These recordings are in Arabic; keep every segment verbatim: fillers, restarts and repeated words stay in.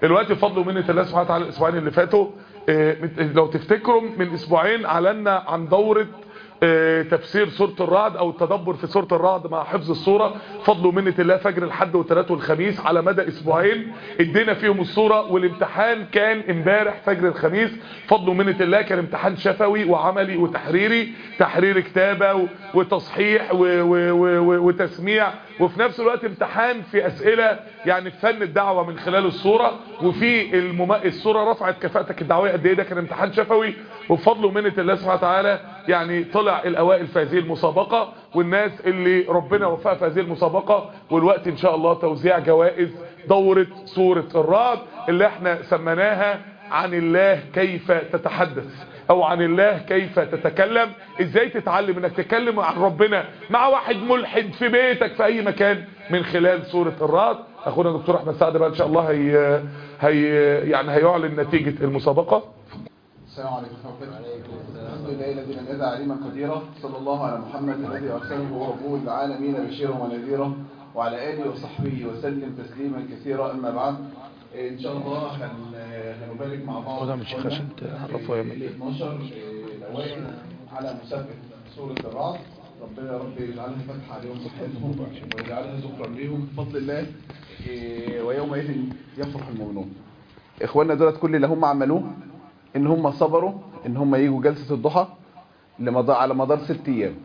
الوقت بفضل ومنة الله سبحانه وتعالى الاسبوعين اللي فاتوا لو تفتكروا من اسبوعين اعلنا عن دورة تفسير سورة الرعد او التدبر في سورة الرعد مع حفظ السورة. فضل ومنة الله فجر الحد والثلاث والخميس على مدى اسبوعين ادينا فيهم السورة، والامتحان كان امبارح فجر الخميس. فضل ومنة الله كان امتحان شفوي وعملي وتحريري، تحرير كتابة وتصحيح وتسميع، وفي نفس الوقت امتحان في اسئلة يعني في فن الدعوة من خلال السورة، وفي المم... السورة رفعت كفاءتك الدعوية قد ايه. ده كان امتحان شفوي، وبفضل ومنة الله سبحانه وتعالى يعني طلع الاوائل في هذه المسابقة والناس اللي ربنا وفقها في هذه المسابقة. والوقت ان شاء الله توزيع جوائز دورة سورة الرعد اللي احنا سميناها عن الله كيف تتحدث او عن الله كيف تتكلم. ازاي تتعلم انك تتكلم عن ربنا مع واحد ملحد في بيتك في اي مكان من خلال سورة الرعد. اخونا دكتور احمد سعد بقى ان شاء الله هي, هي يعني هيعلن نتيجة المسابقة. السلام عليكم ورحمة الله وبركاته. الحمد لله الذي لم يدع عليما قديرا، صلى الله على محمد الذي ارسله ربه للعالمين بشيرا ونذيرا، وعلى اله وصحبه وسلم تسليما كثيرا. اما بعد، ان شاء الله هنبارك مع بعض خدها من شيخ عشان تعرفوا يا مليك اثناشر الاوائل على مسابقه سوره الرعد. ربنا يا رب يجعلها فتحه عليهم صحتهم ويجعلها ذكرا ليهم بفضل الله، ويومئذ يفرح المؤمنون. اخواننا دولت كل اللي هم عملوه ان هم صبروا ان هم يجوا جلسه الضحى على مدار ست ايام.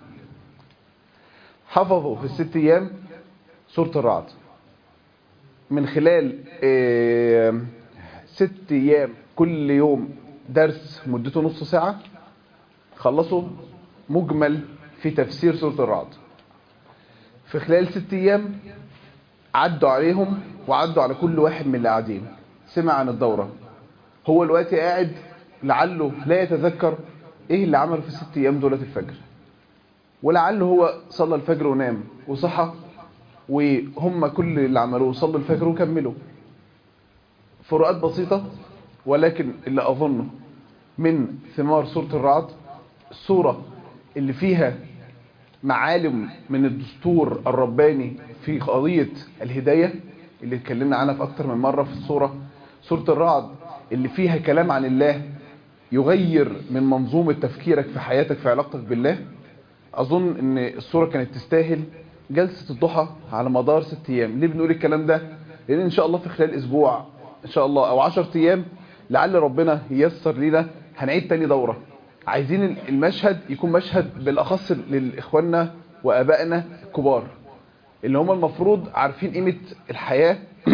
حفظوا في الست ايام سوره الرعد من خلال ست ايام، كل يوم درس مدته نص ساعة. خلصوا مجمل في تفسير سورة الرعد في خلال ست ايام. عدوا عليهم وعدوا على كل واحد من اللي قاعدين، سمع عن الدورة. هو الوقت قاعد لعله لا يتذكر ايه اللي عمله في الست ايام دولة الفجر، ولعله هو صلى الفجر ونام وصحى، وهم كل اللي عملوه صلوا الفجر وكملوا. فروقات بسيطة، ولكن اللي أظنه من ثمار سورة الرعد السورة اللي فيها معالم من الدستور الرباني في قضية الهداية اللي اتكلمنا عنها في أكتر من مرة في السورة. سورة الرعد اللي فيها كلام عن الله يغير من منظومة تفكيرك في حياتك في علاقتك بالله. أظن أن السورة كانت تستاهل جلسة الضحى على مدار ست ايام. ليه بنقول الكلام ده؟ لان ان شاء الله في خلال اسبوع ان شاء الله او عشر ايام لعل ربنا ييسر لنا هنعيد تاني دورة. عايزين المشهد يكون مشهد بالاخص للاخواننا وابائنا الكبار اللي هم المفروض عارفين قيمة الحياة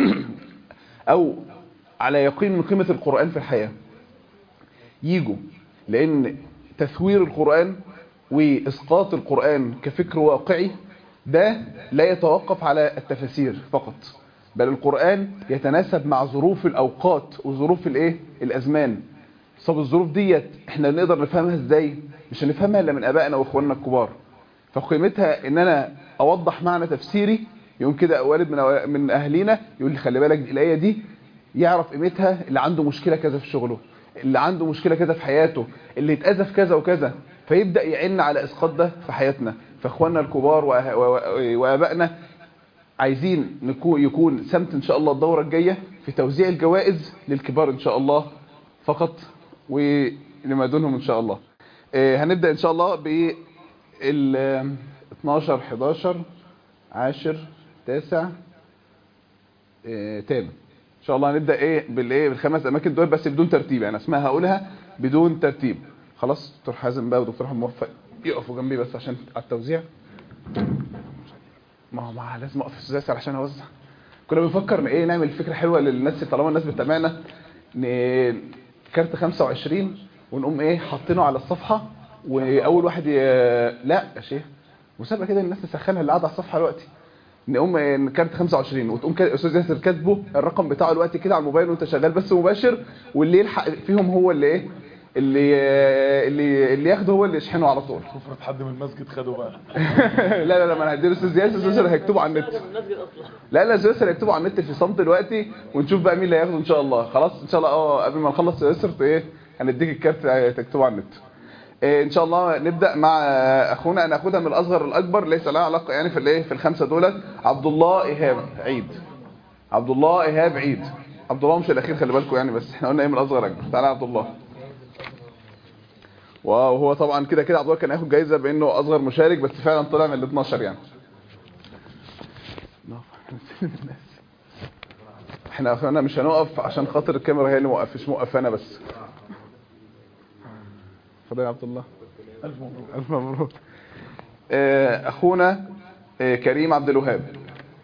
او على يقين من قيمة القرآن في الحياة، يجوا. لان تثوير القرآن واسقاط القرآن كفكر واقعي ده لا يتوقف على التفاسير فقط، بل القرآن يتناسب مع ظروف الأوقات وظروف الايه الأزمان. طب الظروف ديت احنا نقدر نفهمها ازاي؟ مش هنفهمها الا من ابائنا واخواننا الكبار. فقيمتها ان انا اوضح معنى تفسيري. يوم كده والد من من اهالينا يقول لي خلي بالك الايه دي، يعرف قيمتها اللي عنده مشكله كذا في شغله، اللي عنده مشكله كذا في حياته، اللي اتاذى في كذا وكذا، فيبدا يعن على اسقاط ده في حياتنا. فاخواننا الكبار وابائنا عايزين نكون يكون سمت ان شاء الله الدوره الجايه في توزيع الجوائز للكبار ان شاء الله فقط ولما دونهم ان شاء الله. هنبدا ان شاء الله بال اتناشر حداشر عاشر تاسع تامن ان شاء الله. هنبدا ايه بالايه بالخمس اماكن دول بس بدون ترتيب، يعني اسمها هقولها بدون ترتيب. خلاص دكتور حازم بقى ودكتور محمد موفق يقفوا جنبي بس عشان على التوزيع. ما هو ما لازم اقف في السلاسل عشان اوزع. كنا بنفكر ايه نعمل فكره حلوه للناس طالما الناس بتتابعنا، كارت خمسة وعشرين ونقوم ايه حاطينه على الصفحه، واول واحد ي... لا يا شيخ مسابقه كده الناس تسخنها اللي قاعده على الصفحه دلوقتي. نقوم كارت خمسة وعشرين وتقوم كده استاذ ياسر كاتبه الرقم بتاعه دلوقتي كده على الموبايل وانت شغال بس مباشر، واللي يلحق فيهم هو اللي ايه اللي اللي اللي ياخده هو اللي يشحنه على طول. افرض حد من المسجد خده بقى. لا لا لا ما انا هديله استاذ ياسر، استاذ ياسر هيكتبه على النت. لا لا استاذ ياسر هيكتبه على النت في صمت دلوقتي، ونشوف بقى مين اللي هياخده ان شاء الله. خلاص ان شاء الله اه قبل ما نخلص يا ياسر ايه هنديك الكارت تكتبه على النت. إيه ان شاء الله نبدا مع اخونا. انا اخدها من الاصغر الاكبر ليس لها علاقه يعني في الايه في الخمسه دول. عبد الله ايهاب عيد. عبد الله ايهاب عيد عبد الله مش الاخير خلي بالكم يعني، بس احنا قلنا ايه من الاصغر اكبر. تعالى يا عبد الله. وهو طبعا كده كده عبد الله كان هياخد جايزه بانه اصغر مشارك، بس فعلا طلع من ال اتناشر يعني. احنا انا مش هنقف عشان خاطر الكاميرا هي اللي موقف، مش موقف انا بس. اتفضل يا عبد الله. الف مبروك. الف مبروك. اخونا كريم عبد الوهاب.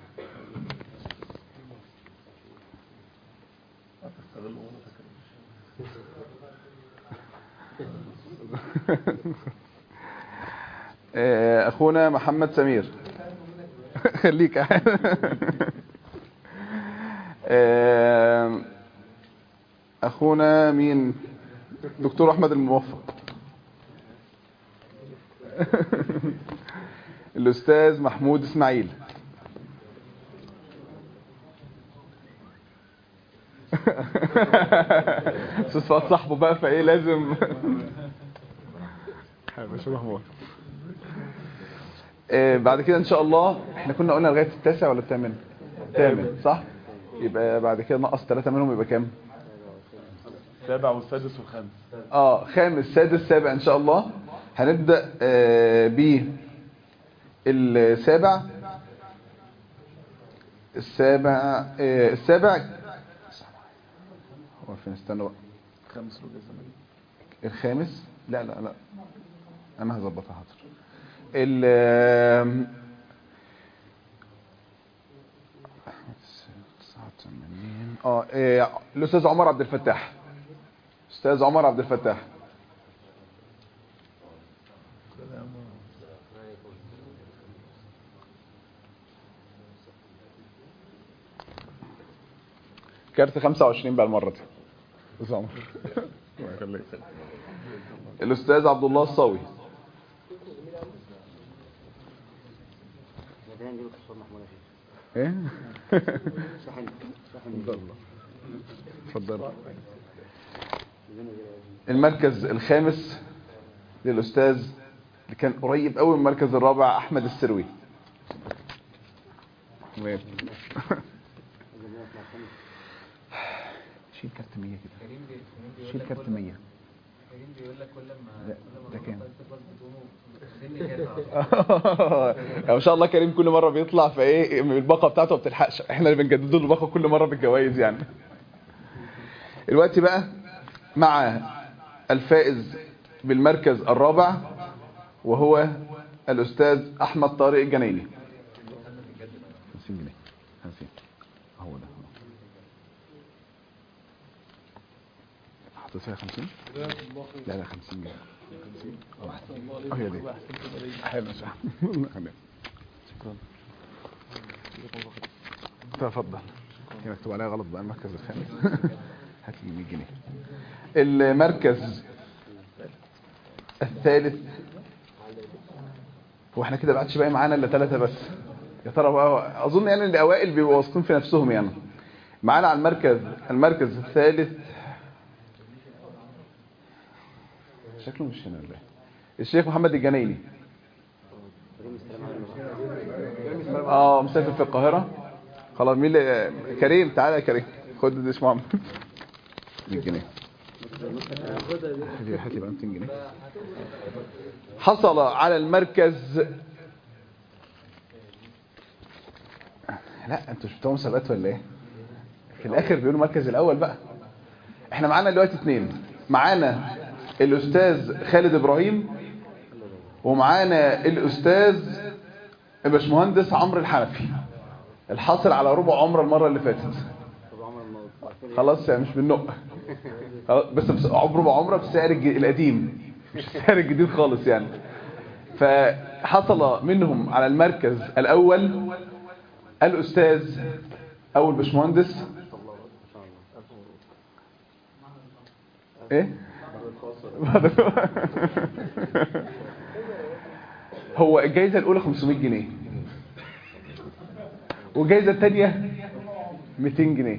اخونا محمد سمير. خليك. اخونا مين؟ دكتور احمد الموفق. الاستاذ محمود اسماعيل. صفات صاحبه بقى فايه لازم. مش محمود. آه بعد كده ان شاء الله احنا كنا قلنا لغايه التاسع ولا الثامن؟ الثامن صح. يبقى بعد كده نقص ثلاثة منهم يبقى كام؟ السابع والسادس والخامس. اه خامس سادس سابع ان شاء الله. هنبدا آه ب السابع. السابع آه السابع هو فين؟ استنى بقى. الخامس الخامس لا لا لا انا هظبطها حاضر. ال اه الاستاذ عمر عبد الفتاح. استاذ عمر عبد الفتاح. كارت خمسة وعشرين بقى المره دي. استاذ عمر. الله يخليك. الاستاذ عبد الله الصاوي. ايه؟ اتفضل. المركز الخامس للاستاذ اللي كان قريب قوي من المركز الرابع احمد السروي. شيل كارت مية كده. شيل كارت مية. كريم بيقول لك كل ما ده كام؟ ما شاء الله كريم كل مره بيطلع فايه الباقه بتاعته ما بتلحقش، احنا اللي بنجدد له الباقه كل مره بالجوائز يعني. الوقت بقى مع الفائز بالمركز الرابع وهو الاستاذ احمد طارق الجنايني. خمسين جنيه. خمسين هو ده. حطيت فيها خمسين؟ لا لا خمسين جنيه. اه هي دي. حلو يا شيخ. شكرا. تفضل. هي مكتوب عليها غلط بقى المركز الخامس. هات لي مية جنيه. المركز الثالث هو احنا كده بعدش باقي معانا الا ثلاثة بس. يا ترى بقى اظن يعني الاوائل بيبقوا واثقين في نفسهم يعني. معانا على المركز المركز الثالث شكله مش هنا ولا الشيخ محمد الجنايني. اه مسافر في القاهرة. خلاص مين اللي كريم؟ تعالى يا كريم خد الشيخ محمد. مية جنيه. هات لي بقى ميتين جنيه. حصل على المركز. لا انتوا مش بتوع مسابقات ولا ايه؟ في الاخر بيقولوا المركز الاول بقى. احنا معانا دلوقتي اثنين. معانا الاستاذ خالد ابراهيم ومعانا الاستاذ الباشمهندس عمرو الحنفي الحاصل على ربع عمره المره اللي فاتت. خلاص يعني مش بالنق بس ربع عمره بالسعر القديم مش السعر الجديد خالص يعني. فحصل منهم على المركز الاول الاستاذ او الباشمهندس ايه هو الجائزة الأولى خمسمية جنيه والجائزة الثانية ميتين جنيه.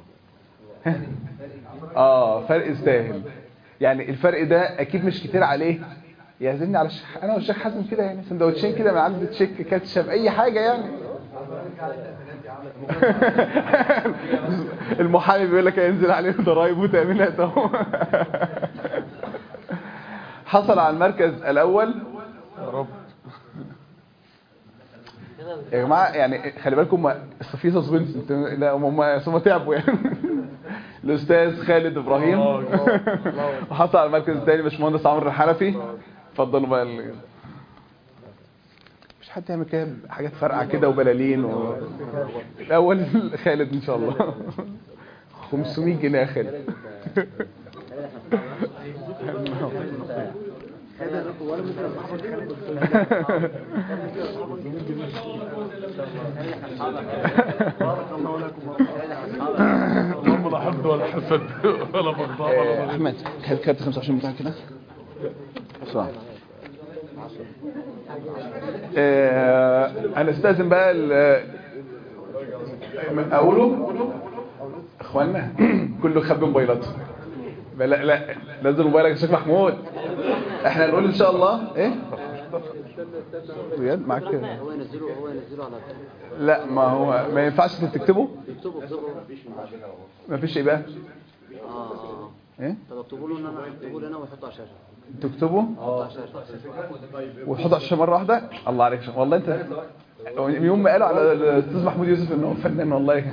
اه فرق يستاهل يعني. الفرق ده أكيد مش كتير عليه. يعزمني على الشيخ أنا والشيخ حازم كده يعني سندوتشين كده من عند تشيك كاتشب أي حاجة يعني. المحامي بيقول لك هينزل عليه ضرائب وتأمينات اهو. حصل على المركز الاول يا رب. يا جماعه يعني خلي بالكم في سسبنس، لا هم هم تعبوا يعني. الاستاذ خالد ابراهيم. وحصل على المركز الثاني باشمهندس عمرو الحنفي. اتفضلوا بقى ال... مش حد يعمل كده حاجات فرقعه كده وبلالين و... الاول خالد ان شاء الله. خمسمية جنيه يا خالد. اللهم لا حقد ولا حسد ولا بغضاء ولا بغضاء. احمد هات كارت خمسة وعشرين بتاعك كده بسرعه. انا استاذن بقى اقوله اخوانا كله خبي موبايلاته. لا لا نزل موبايلك يا شيخ محمود. احنا نقول ان شاء الله ايه بجد معاك كده. هو ينزله هو ينزله على لا ما هو ما ينفعش تكتبه. اكتبه اكتبه ما فيش ايه بقى اه ايه طب اكتبوا له ان انا اكتبه له انا واحطه على الشاشه. تكتبه احطه على الشاشه وتحطه على الشاشه مره واحده. الله عليك والله انت يوم ما قالوا على الاستاذ محمود يوسف انه فنان والله.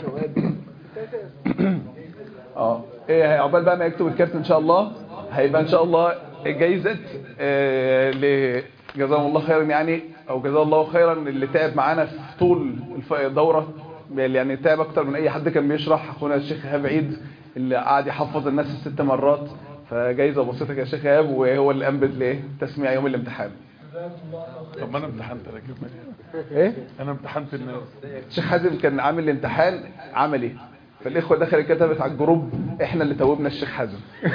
اه ايه عقبال بقى ما يكتب الكارت ان شاء الله هيبقى ان شاء الله جايزه آه ل جزاه الله خيرا يعني او جزاه الله خيرا اللي تعب معانا في طول الدوره يعني تعب اكتر من اي حد كان بيشرح. اخونا الشيخ ايهاب عيد اللي قعد يحفظ الناس الست مرات فجايزه بسيطه يا شيخ ايهاب وهو اللي قام بتسميع يوم الامتحان. طب ما انا امتحنت لكن ايه انا امتحنت الناس. الشيخ حازم كان عامل الامتحان عملي فالاخوه دخلت كتبت على الجروب احنا اللي توبنا الشيخ حازم.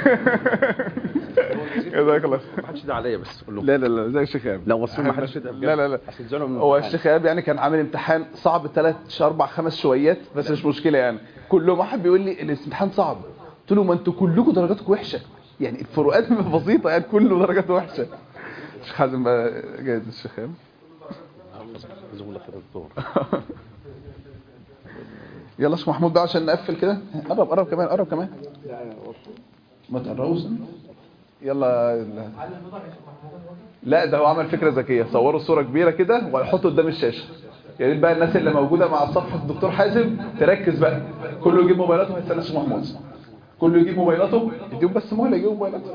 جزاك الله. ما حدش ده عليا بس قول لهم. لا لا لا زي الشيخ ايهاب. لا وصل ما حدش ده لا لا لا هو الشيخ ايهاب يعني كان عامل امتحان صعب ثلاث اربع خمس شويات بس مش مشكله يعني. كلهم واحد بيقول لي الامتحان صعب قلت له ما انتوا كلكم درجاتكم وحشه يعني الفروقات بسيطه يعني كله درجاته وحشه. الشيخ حازم بقى جاهز الشيخ ايهاب. جزاهم الله خير الدكتور. يلا يا شيخ محمود بقى عشان نقفل كده. قرب قرب كمان قرب كمان ما تقربوش. يلا لا ده هو عمل فكره ذكيه صوروا صوره كبيره كده ويحطوا قدام الشاشه. يا ريت بقى الناس اللي موجوده مع صفحه الدكتور حازم تركز بقى. كله يجيب موبايلاته هيستنى الشيخ محمود. كله يجيب موبايلاته يديهم بس مهله يجيبوا موبايلاته.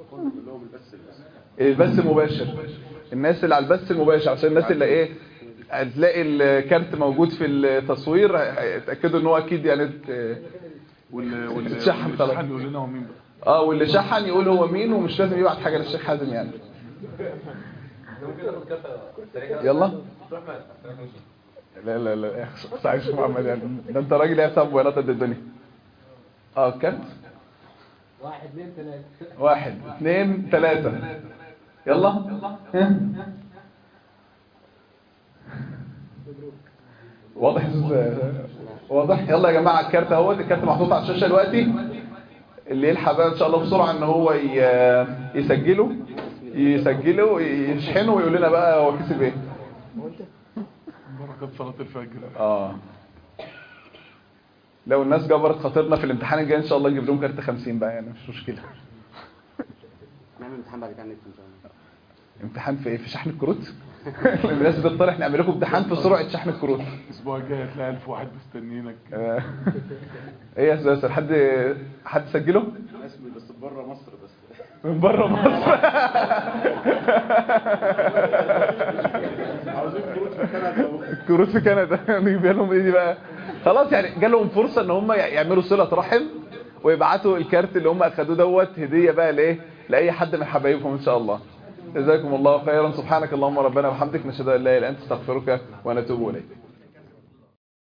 البث المباشر الناس اللي على البث المباشر عشان الناس اللي ايه هتلاقي الكارت موجود في التصوير اتاكدوا ان هو اكيد يعني واللي اتشحن خلاص. يقول لنا هو مين بقى. اه واللي شحن يقول هو مين ومش لازم يبعت حاجه للشيخ حازم يعني. يلا لا لا لا صحيح يا محمد يعني ده انت راجل يا بتاع موبايلات قد الدنيا. اه الكارت واحد اثنين ثلاثة واحد اثنين ثلاثة يلا واضح واضح. يلا يا جماعه الكارت اهوت. الكارت محطوط على الشاشه دلوقتي. اللي يلحق بقى ان شاء الله بسرعه ان هو يسجله يسجله يشحنه ويقول لنا بقى هو كسب ايه. بركه صلاه الفجر. اه لو الناس جبرت خاطرنا في الامتحان الجاي ان شاء الله نجيب لهم كارت خمسين بقى يعني مش مشكله. نعمل امتحان بعد كده على النت ان شاء الله. امتحان في ايه؟ في شحن الكروت. الناس بتطرح نعمل لكم امتحان في سرعه شحن الكروت. الاسبوع الجاي هتلاقي ألف واحد مستنيينك. ايه يا استاذ حد حد سجله؟ اسمي بس بره مصر بس. من بره مصر. عاوزين كروت في كندا. كروت في كندا نجيب لهم ايه دي بقى؟ خلاص يعني جالهم فرصه ان هم يعملوا صله رحم ويبعتوا الكارت اللي هم اخدوه دوت هديه بقى لايه؟ لاي حد من حبايبهم ان شاء الله. جزاكم الله خيرا. سبحانك اللهم ربنا وبحمدك نشهد ان لا اله الا انت نستغفرك ونتوب اليك.